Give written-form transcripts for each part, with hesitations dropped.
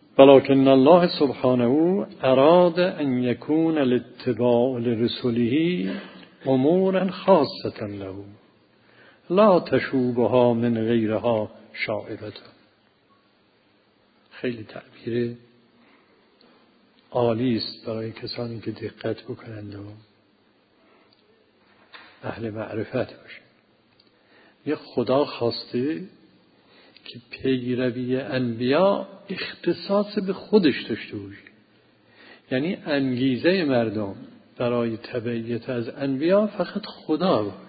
ولكن الله سبحانه اراد ان يكون الاتباع لرسله امورا خاصة له لا تشوبها من غیرها شائبة. خیلی تعبیر عالی است برای کسانی که دقت بکنند و اهل معرفت باشند. یه خدا خواسته که پیروی انبیا اختصاص به خودش داشته باشه، یعنی انگیزه مردم برای تبعیت از انبیا فقط خدا باشه.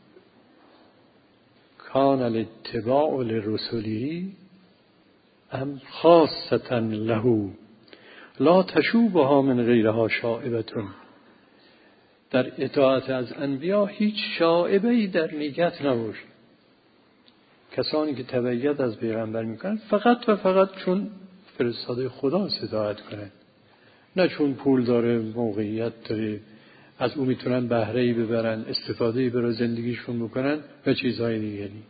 کان الاتباع لرسله ام خاصة له لا تشوبها من غیرها شائبة. در اطاعت از انبیا هیچ شائبه‌ای در نیت نباشه. کسانی که تبعیت از پیغمبر میکنن فقط و فقط چون فرستاده خدا اطاعت کنن، نه چون پول داره، موقعیت داره، از او میتونن بهره‌ای ببرن، استفاده‌ای برای زندگیشون بکنن و چیزهای دیگری.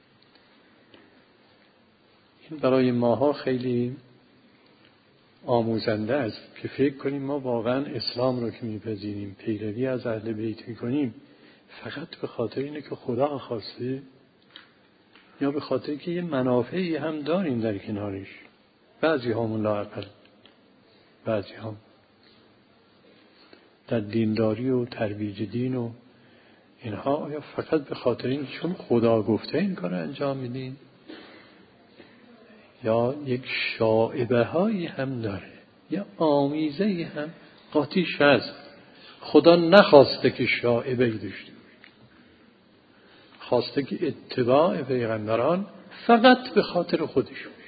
این برای ماها خیلی آموزنده است که فکر کنیم ما واقعا اسلام رو که میپذیریم، پیروی از اهل بیت میکنیم، فقط به خاطر اینه که خدا خواسته، یا به خاطر که یه منافعی هم داریم در کنارش. بعضی همون لااقل، بعضی هم در دینداری و ترویج دین و اینها، یا فقط به خاطر این چون خدا گفته این کار انجام میدین، یا یک شائبه هایی هم داره، یا آمیزه هم قاطیش هست. خدا نخواسته که شائبه داشته باشه، خواسته که اتباع پیغمبران فقط به خاطر خودش باشه.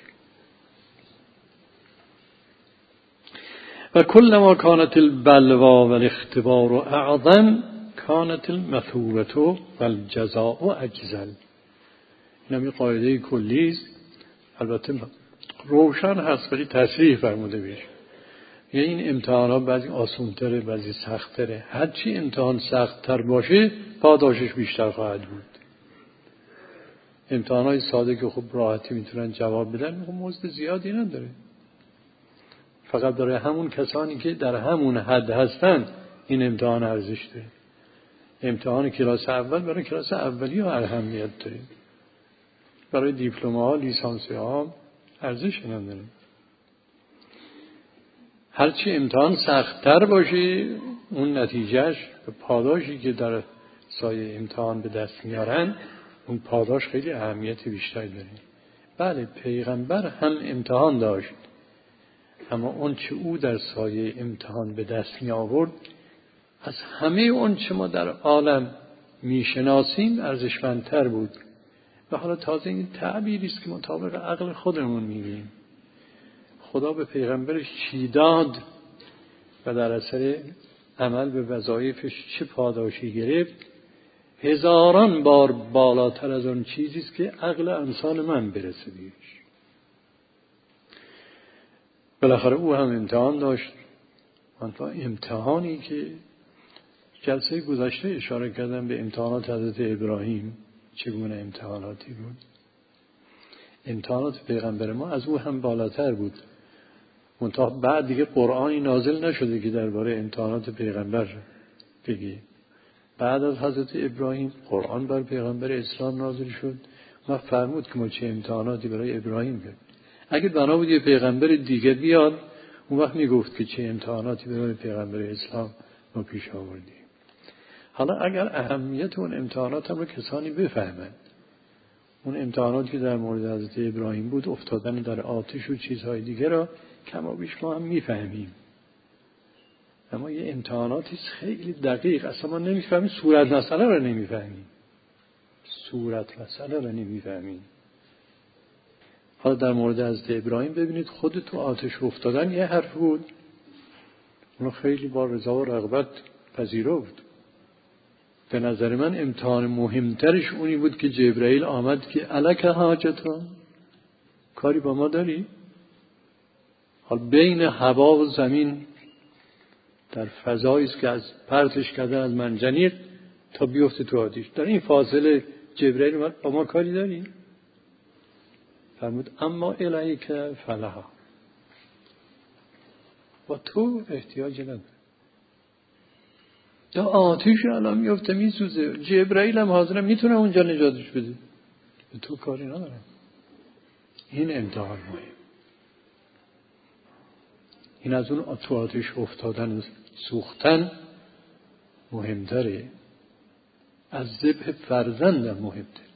و کلما کانت البلوا و الاختبار اعظم کانت المثوبة و الجزاء اجزل. این هم قاعده کلی است، البته روشن هست ولی تصریح فرموده میشه. یعنی این امتحانات بعضی آسان‌تره، بعضی سخت‌تره. هرچی امتحان سخت‌تر باشه پاداشش بیشتر خواهد بود. امتحانات ساده که خب راحتی میتونن جواب بدن، خب مزد زیادی نداره. فقط برای همون کسانی که در همون حد هستن این امتحان ارزش داره. امتحان کلاس اول برای کلاس اولی ها اهمیت داره، برای دیپلم‌ها، لیسانس‌ها ارزش نداره. هرچی امتحان سخت‌تر باشه اون نتیجهش و پاداشی که در سایه امتحان به دست میارن، اون پاداش خیلی اهمیت بیشتری داره. بله پیغمبر هم امتحان داشت، اما اون چه او در سایه امتحان به دست می آورد از همه اون چه ما در عالم میشناسیم ارزشمندتر بود. و حالا تازه این تعبیری است که مطابق عقل خودمون میگیم. خدا به پیغمبرش چی داد و در اثر عمل به وظایفش چه پاداشی گرفت، هزاران بار بالاتر از اون چیزی است که عقل انسان من برسه بهش. بالاخره او هم امتحان داشت. منتها امتحانی که جلسه گذشته اشاره کردم به امتحانات حضرت ابراهیم، چگونه امتحاناتی بود. امتحانات پیغمبر ما از او هم بالاتر بود. منتها بعد دیگه قرآنی نازل نشده که درباره امتحانات پیغمبر بگی. بعد از حضرت ابراهیم قرآن بر پیغمبر اسلام نازل شد و فرمود که ما چه امتحاناتی برای ابراهیم کردیم. اگه بنا بود یه پیغمبر دیگه بیاد اون وقت میگفت که چه امتحاناتی برای پیغمبر اسلام ما پیش آوردیم. حالا اگر اهمیت اون امتحانات هم رو کسانی بفهمند، اون امتحاناتی که در مورد حضرت ابراهیم بود، افتادن در آتش و چیزهای دیگه را کم و بیش ما هم میفهمیم. اما یه امتحاناتی خیلی دقیق اصلا ما نمیفهمیم. صورت مسئله را نمیفهمیم. صورت مسئله را نمیفهمیم. حالا در مورد حضرت ابراهیم ببینید، خود تو آتش افتادن یه حرف بود، اونو خیلی با رضا و رغبت پذیرفت. به نظر من امتحان مهمترش اونی بود که جبرائیل آمد که الک حاجتا، کاری با ما داری؟ حال بین هوا و زمین در فضایی است که از پرتش کردن از منجنیق تا بیفته تو آتش، در این فاصله جبرائیل اومد با ما کاری داری؟ فرمود اما الیک فلها، با تو احتیاج نداره. یا آتیش الان میفته میسوزه، جبرائیل هم حاضره میتونه اونجا نجاتش بده، به تو کاری نداره. این امتحان مهم. این از اون تو آتیش افتادن سوختن مهمتره، از ذبح فرزندم مهمتره.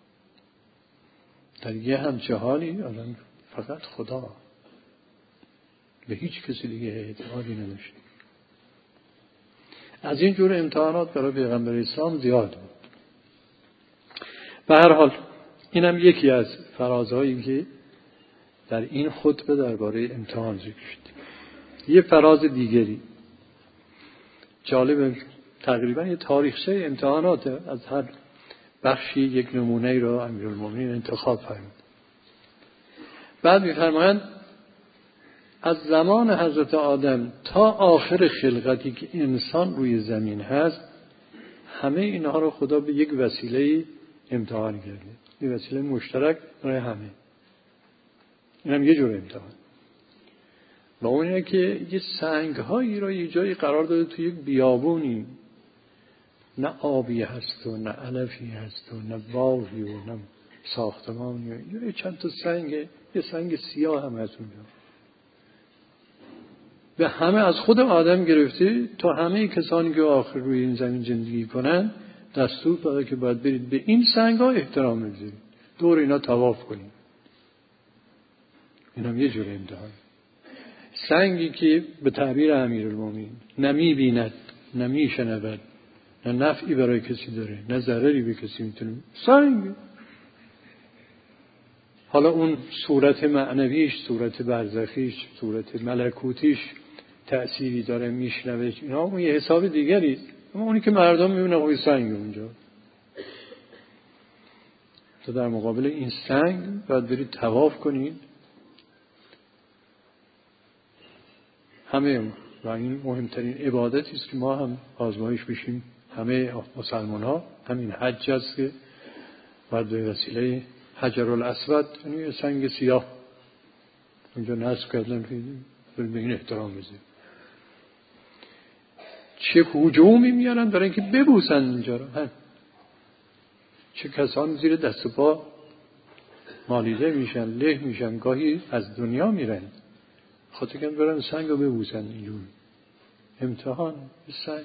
در یه همچه حالی آدم فقط خدا، به هیچ کسی دیگه اعتمادی نداشت. از این جور امتحانات برای پیغمبر اسلام زیاد بود. به هر حال اینم یکی از فرازهایی که در این خطبه درباره امتحان ذکر شد. یه فراز دیگری جالب، تقریبا یه تاریخچه امتحانات، از هر بخشی یک نمونه را امیرالمومنین انتخاب فرمود. بعد می‌فرمایند از زمان حضرت آدم تا آخر خلقتی که انسان روی زمین هست، همه اینها رو خدا به یک وسیله امتحان کرده، یک وسیله مشترک برای همه. اینم یه جور امتحان. و اون اینه که یه سنگ‌هایی رو یه جایی قرار داده توی یک بیابونی، نه آبی هست و نه علفی هست و نه باغی و نه ساختمانی، یه چند تا سنگ، یه سنگ سیاه هم هست اونجا. به همه از خود آدم گرفته تا همه کسانی که آخر روی این زمین زندگی کنن دستور داده که باید برید به این سنگ‌ها احترام بذارید، دور اینا طواف کنید. اینم یه جور امتحان. سنگی که به تعبیر امیرالمومنین نمی‌بیند، نمی‌شنود، نه نفعی برای کسی داره، نه ضرری به کسی میتونه. سنگ. حالا اون صورت معنویش، صورت برزخیش، صورت ملکوتیش تأثیری داره، میشنوه، اینا اون یه حساب دیگری. اما اونی که مردم میبینه اوی سنگ اونجا. تو در مقابل این سنگ باید برید طواف کنید. همه و این مهمترین عبادتی است که ما هم آزمایش بشیم. همه مسلمان ها همین حج است که باید به وسیله حجرالاسود، یعنی سنگ سیاه اونجا نصب کردن، به این احترام بذاریم. چه هجومی میارن برای اینکه ببوسن اینجا رو، چه کسان زیر دست و پا مالیده میشن، له میشن، گاهی از دنیا میرن خاطر که برن سنگ رو ببوسن. اینجور امتحان سنگ.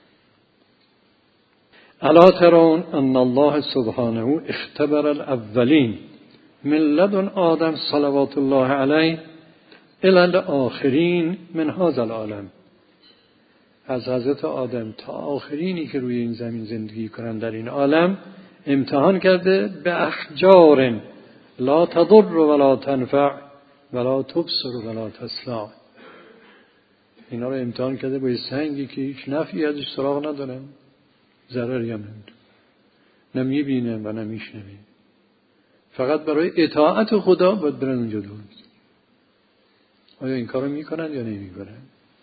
الا ترون ان الله سبحانه اختبر الاولین من لدن آدم صلوات الله علیه الی الاخرین من هذا العالم. از حضرت آدم تا آخرینی که روی این زمین زندگی کنند در این عالم امتحان کرده به احجار لا تضر ولا تنفع ولا تبصر ولا تسمع. اینا رو امتحان کرده با سنگی که هیچ نفعی ازش سراغ نداره، ضرری هم نداره، نه میبینه و نه میشنوه. فقط برای اطاعت خدا باید برن اونجا دور. آیا این کارو میکنن یا نمیکنن؟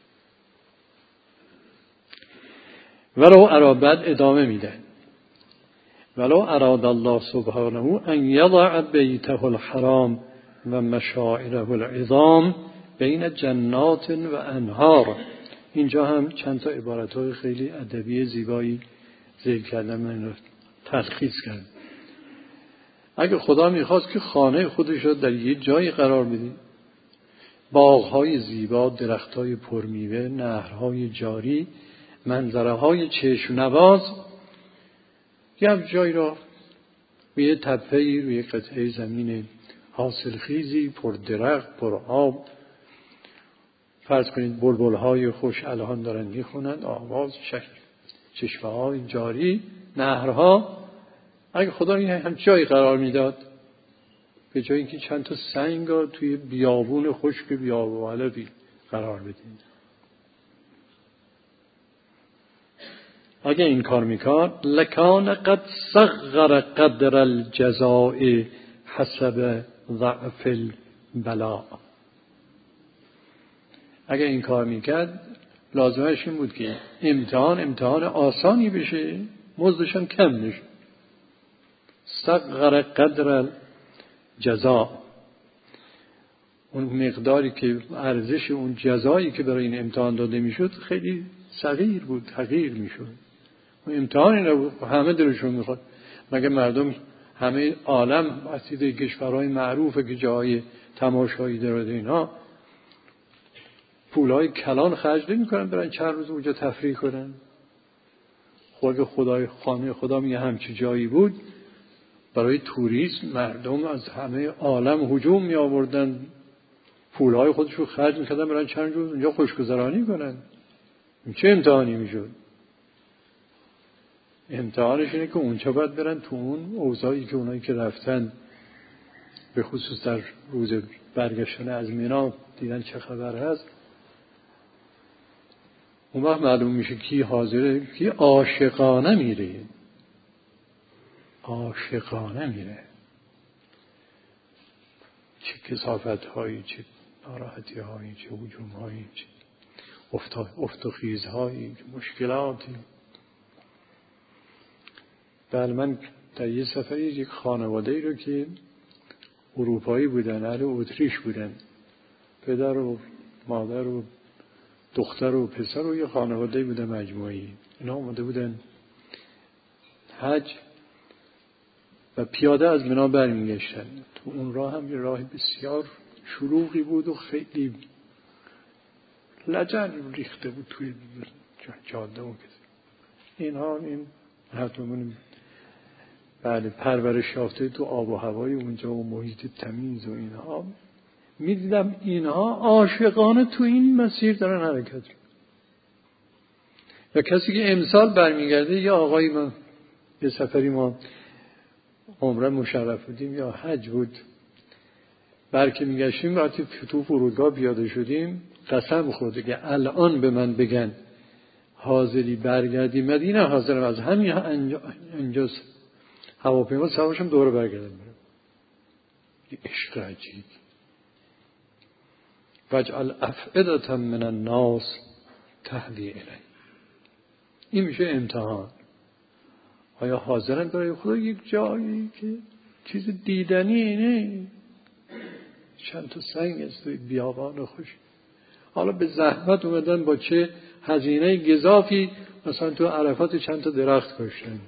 ولو بعد ادامه میدن. ولو اراد الله سبحانه ان یضع بیته الحرام و مشاعره العظام بین جنات و انهار. اینجا هم چند تا عبارت‌های خیلی ادبی زیبایی ذکر کردم، من تلخیص کردم. اگه خدا میخواست که خانه خودش رو در یه جایی قرار بده، باغ‌های زیبا، درخت‌های پرمیوه، نهرهای جاری، منظره‌های چشم نواز، یه جایی را روی تپه‌ای، روی قطعه زمین حاصلخیزی، پر درخت، پر آب، فرض کنید بلبل‌های خوش الهان دارن میخونند، آواز، چشمه‌های جاری، نهرها. اگه خدا این هم جایی قرار میداد، به جایی که چند تا سنگ رو توی بیابون خشک بیاب و علفی قرار بدید، اگه این کار میکرد لکان قد صغر قدر الجزاء حسب ضعف البلاء. اگه این کار میکرد لازمش این بود که امتحان آسانی بشه، مزدش هم کم بشه. صغر قدر الجزاء، اون مقداری که ارزش اون جزایی که برای این امتحان داده میشد خیلی صغیر بود، حقیر میشد. اون امتحانی نبود، همه دلشون میخواد. مگه مردم همه عالم وسیله کشورهای معروفه که جای تماشایی داره اینا پولهای کلان خرج نمی‌کنن برن چند روز اونجا تفریح کنن؟ خود خدای خانه خدا میگه همچی جایی بود برای توریسم مردم از همه عالم هجوم می آوردن، پولهای خودشو خرج می‌کردن برن چند روز اونجا خوشگذرانی کنن. چه امتحانی میشد؟ امتحانش اینه که اونجا باید برن تو اون اوضاعی که اونایی که رفتن به خصوص در روز برگشتن از مینا دیدن چه خبر هست، اون وقت معلوم میشه کی حاضره، کی عاشقانه میره. عاشقانه میره. چه کثافت هایی، چه ناراحتی هایی، چه هجوم هایی، چه افت و خیز هایی، چه مشکلاتی. بله، من در یه سفری یک خانواده رو که اروپایی بودن، اهل اتریش بودن، پدر و مادر و دختر و پسر و یه خانواده بودن مجموعی، اینا اومده بودن حج و پیاده از مینا برمیگشتن. تو اون راه هم یه راه بسیار شلوغی بود و خیلی لجن ریخته بود توی جاده و اینها. این حتمون بله پرورش یافته تو آب و هوای اونجا و محیط تمیز و اینها، میدیدم اینها عاشقانه تو این مسیر دارن حرکت میکنن. و کسی که امسال برمیگرده، یا آقایی، من یه سفری ما عمره مشرف بودیم یا حج بود، برکه میگشتیم وقتی تو فرودگاه پیاده شدیم قسم خورده که الان به من بگن حاضری برگردی مدینه، حاضرم از همین انجاز هواپیما سوارشم دوره برگردم برم. یه عشق عجیب. وجعل افئدة من الناس تهوی الی. این میشه امتحان. آیا حاضرن برای خدا یک جایی که چیز دیدنی اینه، چند تا سنگ است توی بیابان خوش، حالا به زحمت اومدن با چه هزینه گزافی مثلا تو عرفات چند تا درخت کاشتن،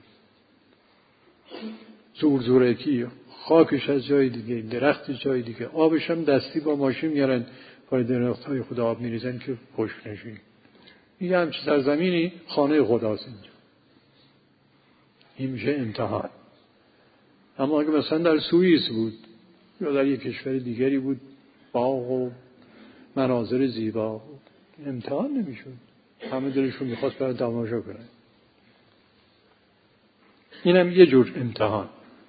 زورکی، خاکش از جای دیگه، درخت جای دیگه، آبش هم دستی با ماشین میارن پای درخت‌های خدا آب میریزن که خشک نشه. این همچه سرزمینی خانه خداست اینجا. این میشه امتحان. اما اگه مثلا در سوئیس بود یا در یک کشور دیگری بود، باغ و مناظر زیبا، امتحان نمیشد. همه دلشون میخواست برای تماشا کنن. اینم یه جور امتحان.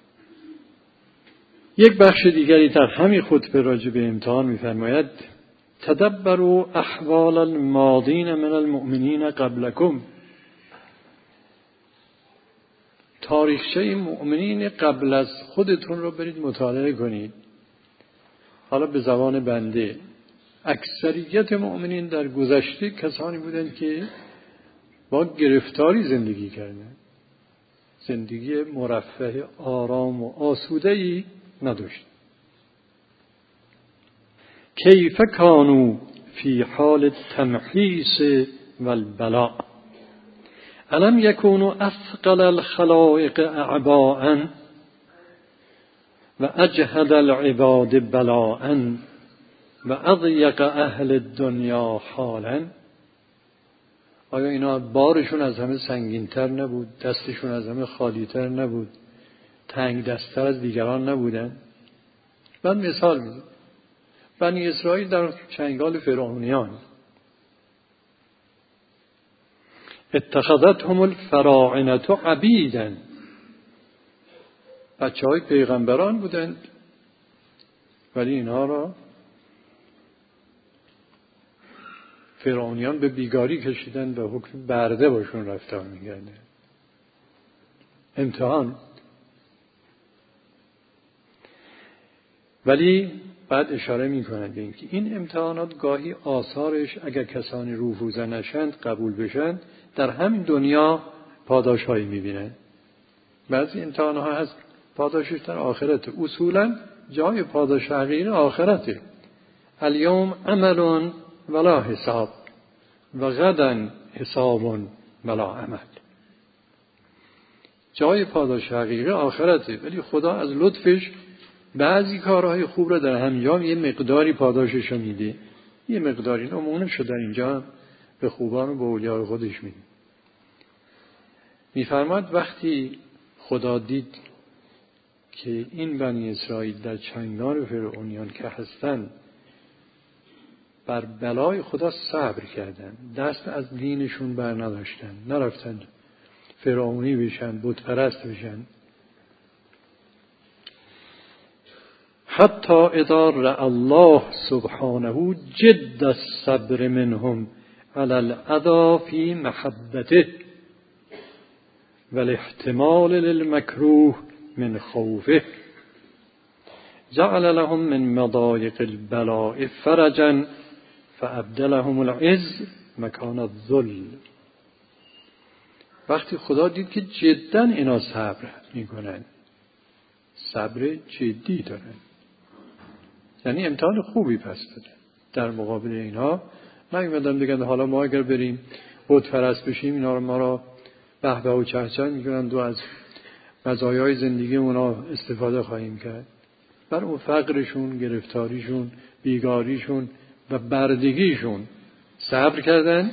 یک بخش دیگری در همین خطبه راجع به امتحان می‌فرماید: تدبروا احوال الماضین من المؤمنین قبلکم. تاریخچه مؤمنین قبل از خودتون رو برید مطالعه کنید. حالا به زبان بنده، اکثریت مؤمنین در گذشته کسانی بودند که با گرفتاری زندگی کردند، زندگی مرفه، آرام و آسوده‌ای نداشت. کیف کانوا فی حال التمحیص والبلاء الم یکونوا اثقل الخلائق اعباء و اجهد العباد بلاء و اضیق اهل الدنیا حالا. آیا اینا بارشون از همه سنگین‌تر نبود؟ دستشون از همه خالی‌تر نبود؟ تنگ دست‌تر از دیگران نبودن؟ من مثال میزنم. بنی اسرائیل در چنگال فرعونیان، اتخذتهم الفراعنة عبیدا، بچه‌های پیغمبران بودند ولی اینها را فرعونیان به بیگاری کشیدن و حکم برده باشون رفتار می‌کردن. امتحان. ولی بعد اشاره می‌کنند به اینکه این امتحانات گاهی آثارش اگر کسانی رفوزه نشند، قبول بشند، در همین دنیا پاداش‌هایی می‌بینند. بعضی امتحان‌ها هست پاداشش در آخرت. اصولاً جای پاداش حقیقی آخرته. الیوم عمل ولا حساب و غدا حساب ولا عمل. جای پاداش حقیقی آخرته، ولی خدا از لطفش بعضی کارهای خوب را در همینجا یه مقداری پاداشش رو میده، یه مقداری نمونه‌شو در اینجا به خوبان و به اولیاء خودش میده. میفرماد وقتی خدا دید که این بنی اسرائیل در چنگان فرعونیان که هستن بر بلای خدا صبر کردن، دست از دینشون بر نداشتن، نرفتن فرعونی بشن، بت پرست بشن، حتی اذا رأى الله سبحانه جد الصبر منهم على الاذى في محبته والاحتمال للمكروه من خوفه جعل لهم من مضايق البلاء فرجا فابدلهم العز مکان الذل. وقتی خدا دید که جدا اینا صبر میکنن، صبر جدی دارن، یعنی امتحان خوبی پس دادن، در مقابل اینا نمیدن بگن حالا ما اگر بریم بت پرست بشیم اینا رو ما را به به و چهچه میکنن و از مزایای زندگی اونا استفاده خواهیم کرد. بر اون فقرشون، گرفتاریشون، بیگاریشون و بردگیشون صبر کردن.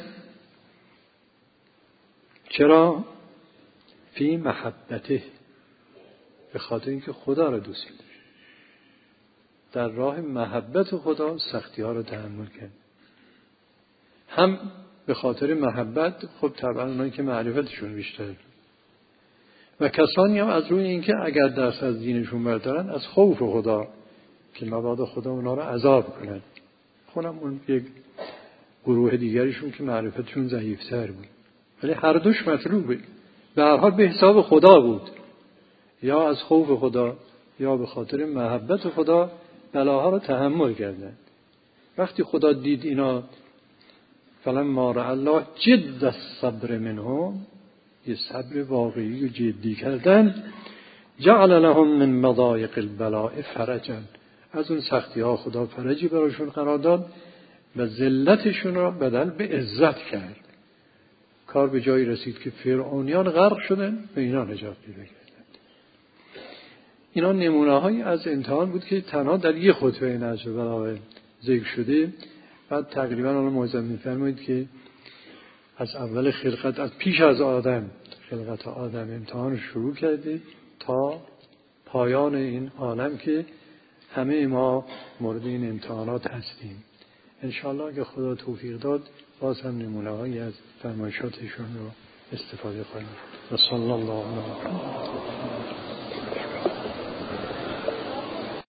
چرا؟ فی محبته، به خاطر اینکه خدا را دوست داشت، در راه محبت خدا سختی ها را تحمل کرد. هم به خاطر محبت، خب طبعا اونایی که معرفتشون بیشتر، و کسانی هم از روی اینکه اگر دست از دینشون بردارن از خوف خدا که مبادا خدا اونا را عذاب کنن. خونم اون یک گروه دیگریشون که معرفتشون ضعیفتر بود، ولی هر دوش مطلوبه، به هر حال به حساب خدا بود، یا از خوف خدا یا به خاطر محبت خدا بلاها را تحمل کردن. وقتی خدا دید اینا فلما رأى الله جد الصبر منهم، یه صبر واقعی و جدی کردن، جعل لهم من مضایق البلاء فرجا، از اون سختی ها خدا فرجی براشون قرار داد و ذلتشون را بدل به عزت کرد. کار به جایی رسید که فرعونیان غرق شدن و اینا نجات پیدا کردند. اینا نمونه هایی از امتحان بود که تنها در یک خطبه نجف البلاغه ذکر شده. بعد تقریبا اون موعظه می‌فرمایید که از اول خلقت، از پیش از آدم، خلقت آدم امتحان شروع کرده تا پایان این عالم که همه ما مورد این امتحانات هستیم. انشاءالله اگه خدا توفیق داد باز هم نمونه هایی از فرمایشاتشون رو استفاده کنیم. و صلی الله علیه و